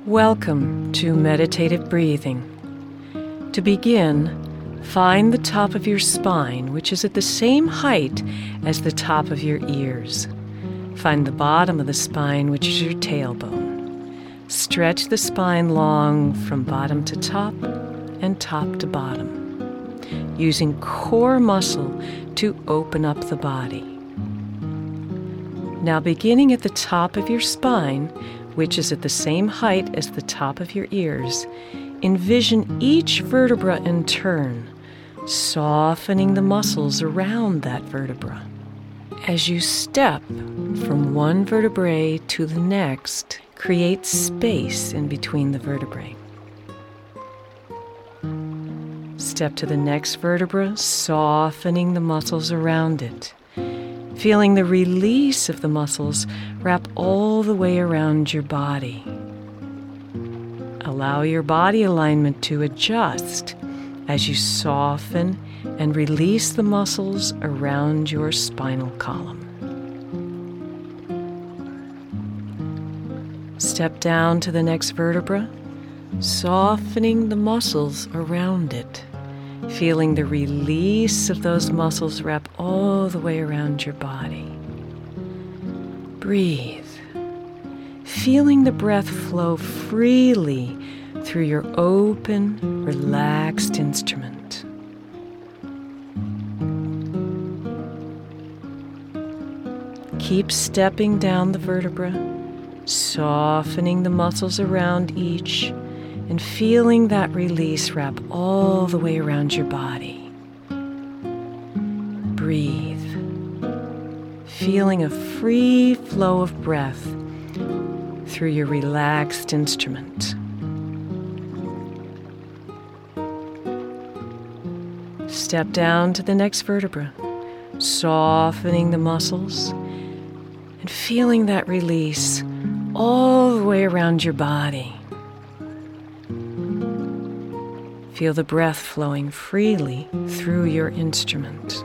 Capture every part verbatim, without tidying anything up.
Welcome to meditative breathing. To begin, find the top of your spine, which is at the same height as the top of your ears. Find the bottom of the spine, which is your tailbone. Stretch the spine long from bottom to top and top to bottom, using core muscle to open up the body. Now, beginning at the top of your spine, which is at the same height as the top of your ears, envision each vertebra in turn, softening the muscles around that vertebra. As you step from one vertebrae to the next, create space in between the vertebrae. Step to the next vertebra, softening the muscles around it. Feeling the release of the muscles wrap all the way around your body. Allow your body alignment to adjust as you soften and release the muscles around your spinal column. Step down to the next vertebra, softening the muscles around it. Feeling the release of those muscles wrap all the way around your body. Breathe, feeling the breath flow freely through your open, relaxed instrument. Keep stepping down the vertebra, softening the muscles around each, and feeling that release wrap all the way around your body. Breathe, feeling a free flow of breath through your relaxed instrument. Step down to the next vertebra, softening the muscles and feeling that release all the way around your body. Feel the breath flowing freely through your instrument.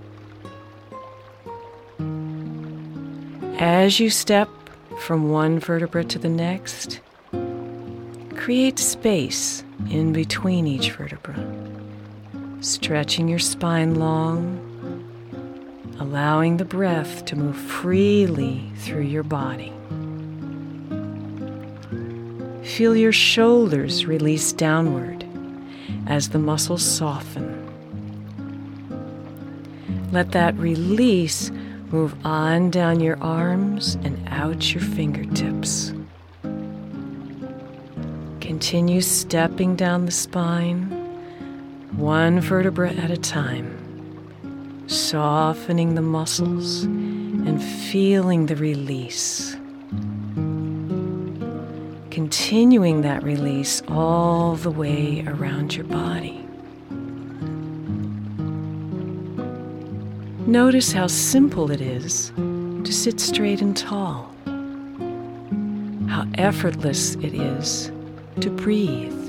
As you step from one vertebra to the next, create space in between each vertebra, stretching your spine long, allowing the breath to move freely through your body. Feel your shoulders release downward as the muscles soften. Let that release move on down your arms and out your fingertips. Continue stepping down the spine, one vertebra at a time, softening the muscles and feeling the release. Continuing that release all the way around your body. Notice how simple it is to sit straight and tall. How effortless it is to breathe.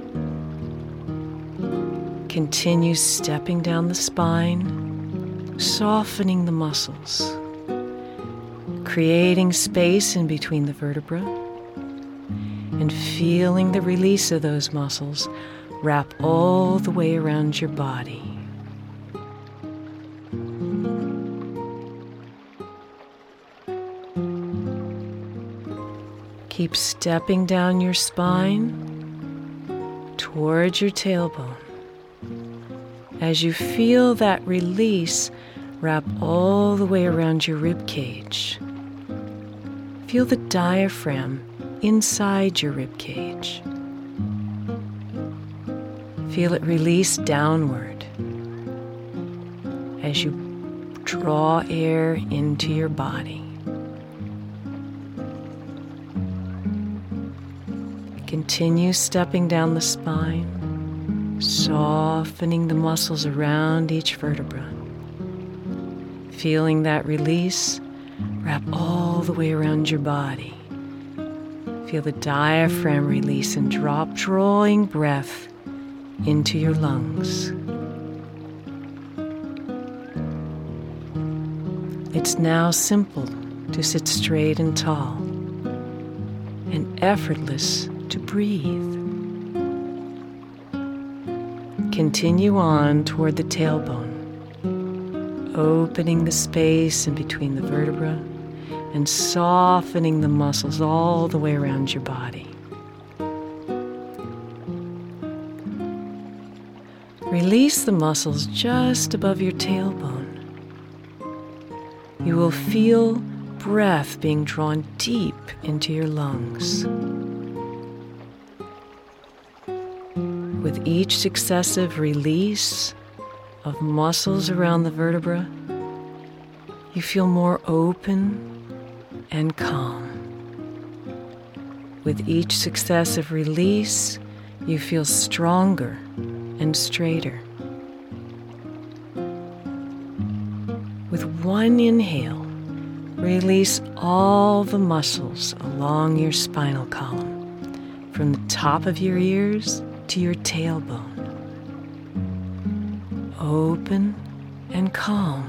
Continue stepping down the spine, softening the muscles, creating space in between the vertebrae, and feeling the release of those muscles wrap all the way around your body. Keep stepping down your spine towards your tailbone. As you feel that release wrap all the way around your rib cage, feel the diaphragm inside your rib cage. Feel it release downward as you draw air into your body. Continue stepping down the spine, softening the muscles around each vertebra. Feeling that release wrap all the way around your body. Feel the diaphragm release and drop, drawing breath into your lungs. It's now simple to sit straight and tall, and effortless to breathe. Continue on toward the tailbone, opening the space in between the vertebrae and softening the muscles all the way around your body. Release the muscles just above your tailbone. You will feel breath being drawn deep into your lungs. With each successive release of muscles around the vertebra, you feel more open and calm. With each successive release, you feel stronger and straighter. With one inhale, release all the muscles along your spinal column, from the top of your ears to your tailbone. Open and calm.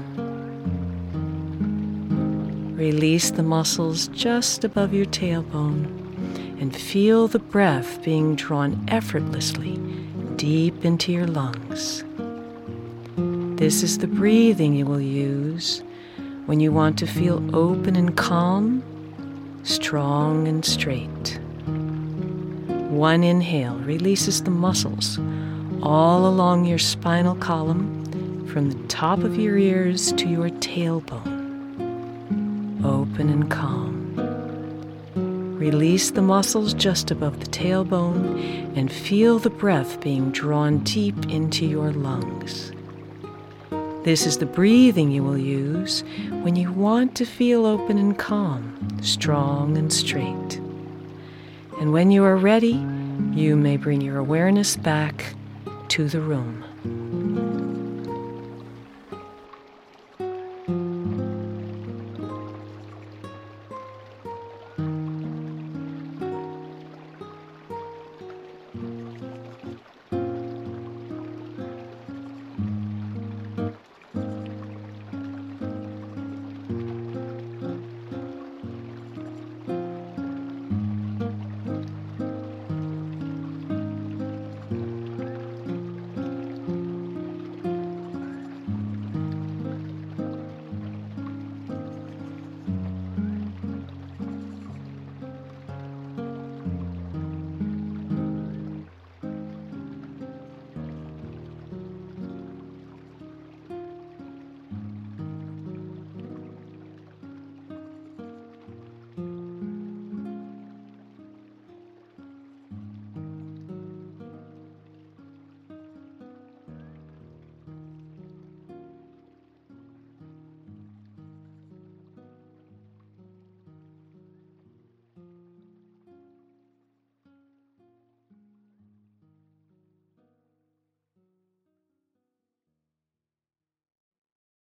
Release the muscles just above your tailbone and feel the breath being drawn effortlessly deep into your lungs. This is the breathing you will use when you want to feel open and calm, strong and straight. One inhale releases the muscles all along your spinal column from the top of your ears to your tailbone. Open and calm. Release the muscles just above the tailbone and feel the breath being drawn deep into your lungs. This is the breathing you will use when you want to feel open and calm, strong and straight. And when you are ready, you may bring your awareness back to the room.